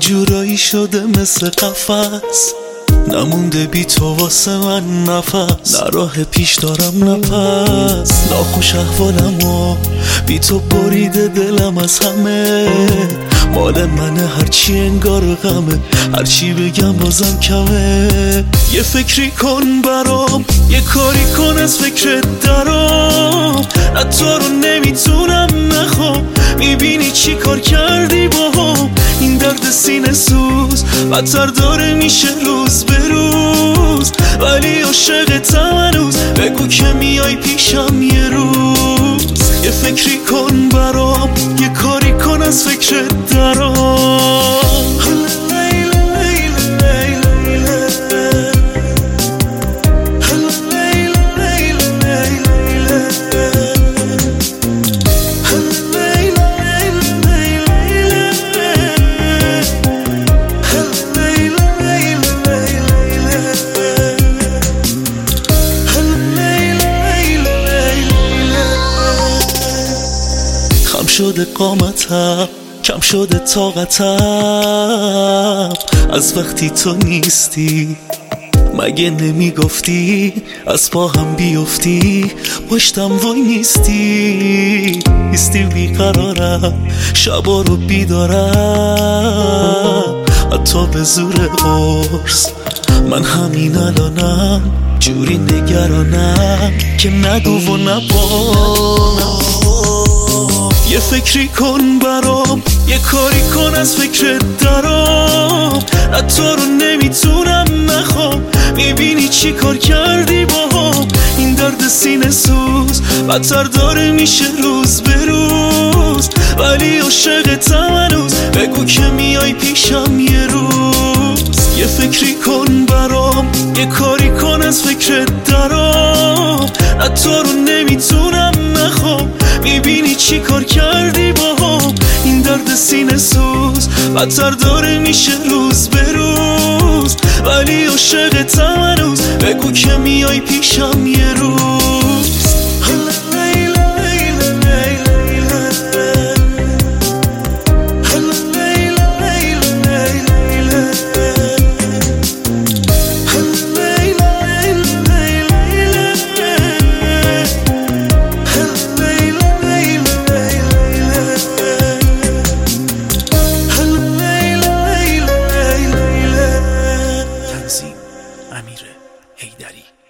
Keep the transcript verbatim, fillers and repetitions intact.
جورایی شده مثل قفس، نمونده بی تو واسه من نفس، نه راه پیش دارم نفس. ناخوش احوالمو بی تو بریده دلم از همه، مال منه هرچی انگار غمه، هرچی بگم بازم کمه. یه فکری کن برام، یه کاری کن از فکرت درام، نه تو رو نمیتونم نخوام. میبینی چی کار کردی باهم، این درد سینه سوز بدتر داره میشه روز به روز. ولی عاشقتم هنوز، بگو که میای پیشم یه روز. یه فکری کن برام، یه کاری کن از فکرت درام. خم شده قامتم، کم شده طاقتم، از وقتی تو نیستی. مگه نمیگفتی از پا هم بیفتی، پشتم وای نیستی. نیستی بیقرارم، شبا رو بیدارم، حتی به زور قرص. من همین الانم جوری نگرانم که نگو و نبا. یه فکری کن برام، یه کاری کن از فکرت درام، نه تو رو نمیتونم نخوام. میبینی چی کار کردی باهم، این درد سینه سوز بدتر داره میشه روز به روز. ولی عاشقتم هنوز، بگو که میای پیشم یه روز. یه فکری کن برام، یه کاری کن از فکرت درام، نه تو رو نمیتونم نخوام. میبینی چی کار کردی باهم، این درد سینه سوز بدتر داره میشه روز به روز. ولی عاشقتم هنوز، بگو که میای پیشم یه روز. امیر حیدری.